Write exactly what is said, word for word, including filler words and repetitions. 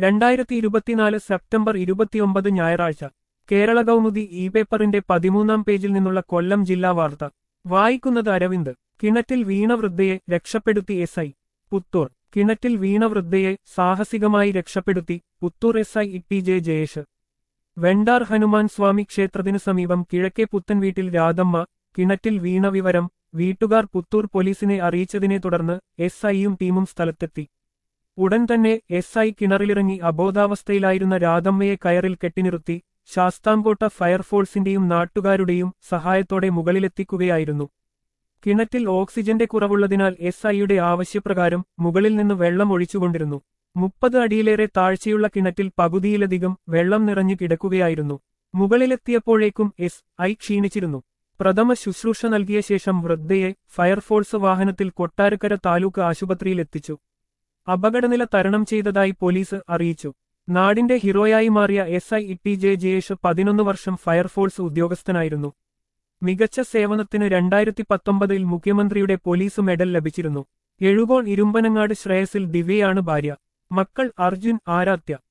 രണ്ടായിരത്തി ഇരുപത്തിനാല് സെപ്റ്റംബർ ഇരുപത്തിയൊമ്പത് ഞായറാഴ്ച കേരള കൗമുദി ഇ പേപ്പറിന്റെ പതിമൂന്നാം പേജിൽ നിന്നുള്ള കൊല്ലം ജില്ലാ വാർത്ത വായിക്കുന്നത് അരവിന്ദ്. കിണറ്റിൽ വീണ വൃദ്ധയെ രക്ഷപ്പെടുത്തി എസ് ഐ പുത്തൂർ. കിണറ്റിൽ വീണ വൃദ്ധയെ സാഹസികമായി രക്ഷപ്പെടുത്തി Puthur S I T J Jayesh. Vendar Hanuman Swami ക്ഷേത്രത്തിനു സമീപം കിഴക്കേ പുത്തൻ വീട്ടിൽ രാധമ്മ കിണറ്റിൽ വീണ വിവരം വീട്ടുകാർ പുത്തൂർ പോലീസിനെ അറിയിച്ചതിനെ തുടർന്ന് എസ് ഐയും ടീമും സ്ഥലത്തെത്തി. ഉടൻ തന്നെ എസ് ഐ കിണറിലിറങ്ങി അബോധാവസ്ഥയിലായിരുന്ന രാധമ്മയെ കയറിൽ കെട്ടിനിർത്തി ശാസ്താംകോട്ട ഫയർഫോഴ്സിന്റെയും നാട്ടുകാരുടെയും സഹായത്തോടെ മുകളിലെത്തിക്കുകയായിരുന്നു. കിണറ്റിൽ ഓക്സിജന്റെ കുറവുള്ളതിനാൽ എസ് ഐയുടെ ആവശ്യപ്രകാരം മുകളിൽ നിന്ന് വെള്ളം ഒഴിച്ചുകൊണ്ടിരുന്നു. മുപ്പത് അടിയിലേറെ താഴ്ചയുള്ള കിണറ്റിൽ പകുതിയിലധികം വെള്ളം നിറഞ്ഞു കിടക്കുകയായിരുന്നു. മുകളിലെത്തിയപ്പോഴേക്കും എസ് ഐ ക്ഷീണിച്ചിരുന്നു. പ്രഥമ ശുശ്രൂഷ നൽകിയ ശേഷം വൃദ്ധയെ ഫയർഫോഴ്സ് വാഹനത്തിൽ കൊട്ടാരക്കര താലൂക്ക് ആശുപത്രിയിലെത്തിച്ചു. അപകടനില തരണം ചെയ്തതായി പോലീസ് അറിയിച്ചു. നാടിന്റെ ഹീറോയായി മാറിയ S I T J Jayesh പതിനൊന്ന് വർഷം ഫയർഫോഴ്സ് ഉദ്യോഗസ്ഥനായിരുന്നു. മികച്ച സേവനത്തിന് രണ്ടായിരത്തി പത്തൊമ്പതിൽ മുഖ്യമന്ത്രിയുടെ പോലീസ് മെഡൽ ലഭിച്ചിരുന്നു. എഴുകോൺ ഇരുമ്പനങ്ങാട് ശ്രേയസിൽ ദിവ്യയാണ് ഭാര്യ. മക്കൾ അർജുൻ, ആരാധ്യ.